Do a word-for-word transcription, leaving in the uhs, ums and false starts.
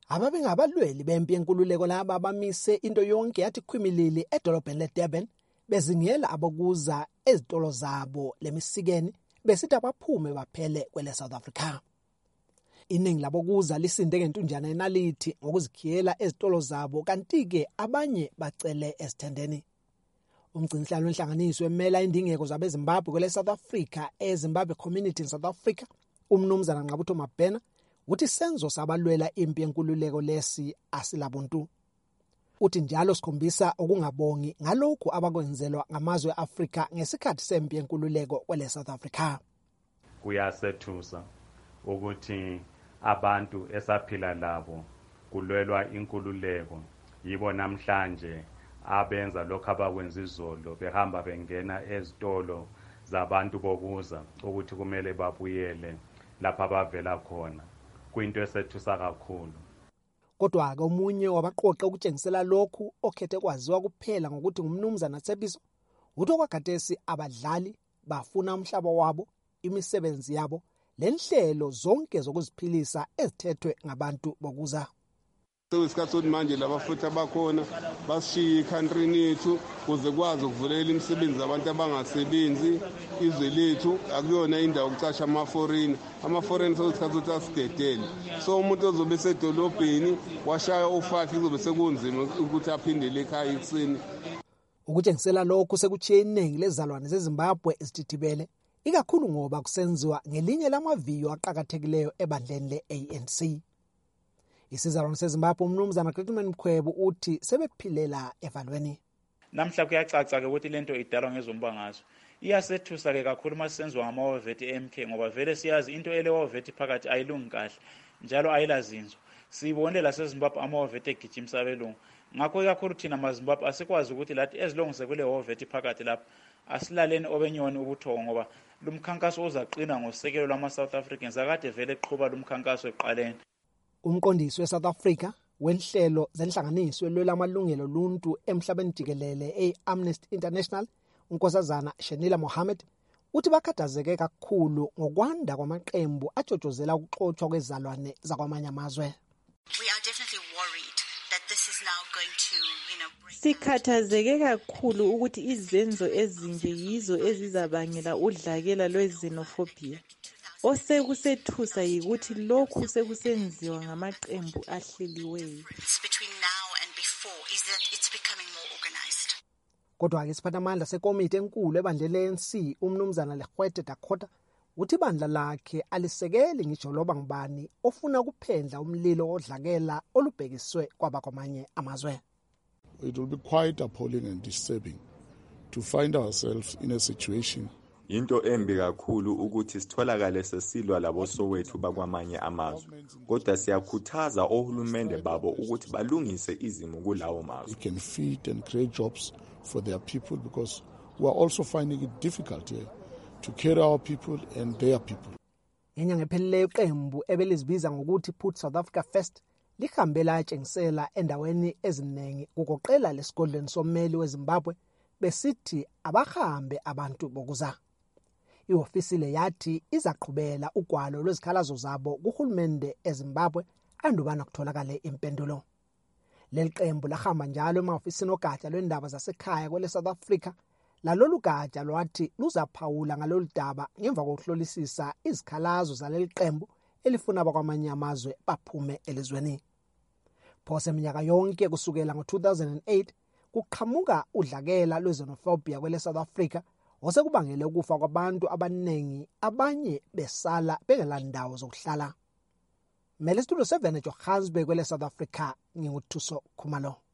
Ababengabalweli bempi yenkululeko laba abamise into yonke yathi khwimilili edolobheni leDurban bezingela abokuza ezitolo zabo lemisikeni besithi abaphume baphele kwele South Africa. Iningi labokuza lisinde ngentunjana enalithi ngokuzikhiyela ezitolo zabo kanti-ke abanye bacele esithendeni. Umgcinisihlalo wenhlanganiso emela indingeko zabeZimbabwe kwele South Africa eZimbabwe Community in South Africa, umnumzana Nqabutho Mabhena, uthi senzo sabalwela impi yenkululeko lesi asilabuntu. Uthi njalo sikhombisa okungabongi ngalokhu abakwenzelwa ngamazwe eAfrika ngesikhathi sempi yenkululeko kwele South Africa. Kuyasethusa ukuthi abantu esaphila labo kulwelwa inkululeko yibo namhlanje abenza lokho abakwenza izolo behamba bengena ezitolo zabantu bokuza ukuthi kumele babuyele lapha abavela khona. Kuyinto esethusa kakhulu. Kodwa-ke omunye wabaqoqe ukutshengisela lokhu okhethe kwaziwa kuphela ngokuthi ngumnumzana Tshepiso uthi okwakhathesi abadlali bafuna umhlaba wabo, imisebenzi yabo lenhlelo zonke zokuziphilisa ezithethwe ngabantu bokuza. Sewesikhathi sokuthi manje laba futhi abakhona bashiya i-country lethu kuze kwazi ukuvulela imisebenzi abantu abangasebenzi. Izwe lethu akuyona indawo ukucasha ama-foreign ama-foreign sewesikhathi sokuthi asidedele. So umuntu ozobe esedolobheni washaya u-five izobe sekunzima ukuthi aphindele ekhaya ekuseni. Ukutshengisela lokhu sekuchiye iningi lezalwane zeZimbabwe ezithithibele, ikakhulu ngoba kusenziwa ngelinye lamaviyo aqhakathekileyo ebandleni le-A N C. Isizalwane seZimbabwe umnumzana Gritman Mkhwebo uthi sebephilela evalweni. Namhla kuyacaca ke ukuthi lento idalwa ngezombangazwe. Iyasethusa ke kakhulu masisenziwa ngamawovethi M K ngoba vele siyazi into elewovethi phakathi ayilungi kahle njalo ayilazinzo. Sibone la seZimbabwe amawovethi egijimisa abelungu. Ngakho kakhulu thina maZimbabwe asikwazi ukuthi lathi ezilongise kule wovethi phakathi lapha asilaleni obenyoni ubuthongo ngoba lumkhankaso uzaqina ngosekelo lwama South Africans akade vele eqhubha lumkhankaso eqaleni. Umqondisi weSouth Africa wenhlelo zenhlanganiso elwela amalungelo luntu emhlabeni jikelele e-Amnesty International, unkosazana Shenila Mohammed, uthi bakhathazeke kakhulu ngokwanda kwamaqembu ajojozela ukuxothwa kwezalwane zakwamanye amazwe. We are definitely worried that this is now going to, you know, bring... Sikhathazeke kakhulu ukuthi izenzo ezinje yizo ezizabangela udlakela lwezenophobia. Osekusethusa yikuthi lokhu sekusenziwa ngamaqembu ahleliweyo. Kodwa-ke isiphathamandla sekomiti enkulu ebandleni le-A N C umnumzana Legwete Dakota uthi ibandla lakhe alisekeli ngisho loba ngubani ofuna ukuphendla umlilo odlakela olubhekiswe kwabakwamanye amazwe. It will be quite appalling and disturbing to find ourselves in a situation. Into embi kakhulu ukuthi sitholakale sesilwa labo Soweto bakwamanye amazwe. Kodwa siyakhuthaza ohulumende babo ukuthi balungise izimo kulawo mazwe. They can feed and create jobs for their people because we are also finding it difficult here to carry our people and their people. Ngenyanga ephelileyo iqembu ebelizibiza ngokuthi Put South Africa First likhambela atshengisela endaweni eziningi kugoqela lesigodlweni sommeli weZimbabwe besithi abahambe abantu bokuza. Iofisi le yathi izaqhubela ugwalo lwezikhalazo zabo kuhulumende eZimbabwe andubana kutholakala impendulo. Leli qembu lahamba njalo emaofisini ogatsha lwendaba zasekhaya kwele South Africa, lalolu gatsha lwathi luzaphawula ngalolu daba ngemva kokuhlolisisa izikhalazo zaleli qembu elifuna abakwamanye amazwe baphume elizweni. Phose minyaka yonke kusukela ngo-two thousand eight kuqhamuka udlakela lwezenophobia kwele South Africa osekubangele ukufa kwabantu abaningi, abanye besala bengelandawo zokuhlala. Mele Studio seven eJohannesburg kwele South Africa, nginguthuso Khumalo.